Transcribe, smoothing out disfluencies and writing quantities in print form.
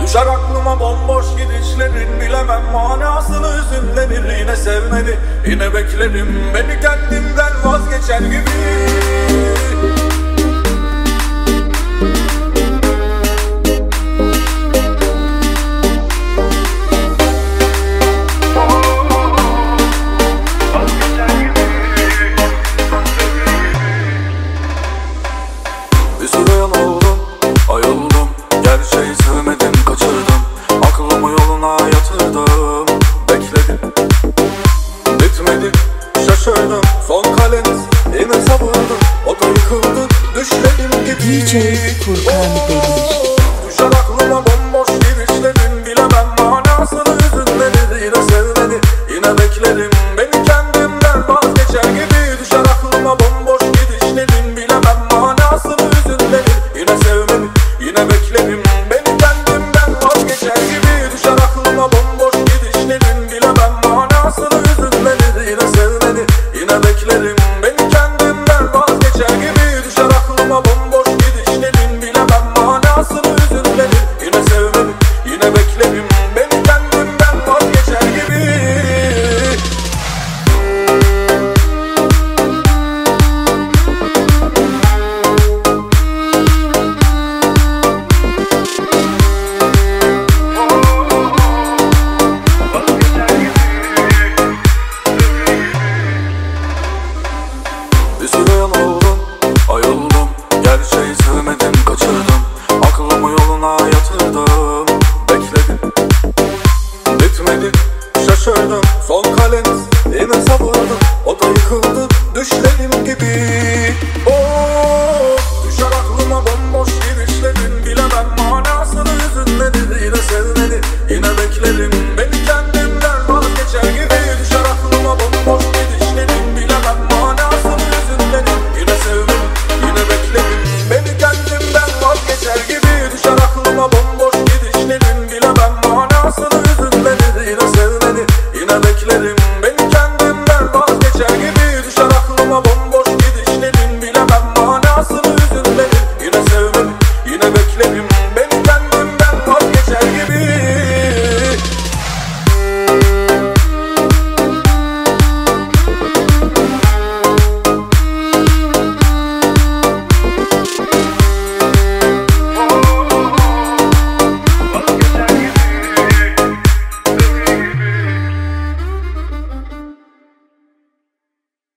Düşer aklıma bomboş gidişlerin, bilemem manasını hüzünlenir. Yine sevmedi, yine beklerim, beni kendimden vazgeçer gibi. Bir süre yanıldım, ayıldım, gerçeği sevmedim, kaçırdım. Aklımı yoluna yatırdım, bekledim, bitmedi, şaşırdım. Son kaleniz, yine sabırdım, o da yıkıldı, düşlerim gibi. DJ Furkan Demir. Düşer aklıma bomboş gidişlerin, bilemem manasını hüzünlenir. Yine sevmedi, yine beklerim, beni kendimden vazgeçer gibi. Düşer aklıma bomboş gidişlerin, bilemem manasını hüzünlenir. Yine sevmedi, yine beklerim, beni kendimden vazgeçer gibi. Düşer aklıma bomboş gidişlerin, bilemem manasını hüzünlenir. Yine sevmedi, yine beklerim, beni kendimden vazgeçer gibi. Düşer aklıma bomboş gidişlerin, bilemem manasını hüzünlenir. Yine sevmedi, yine beklerim,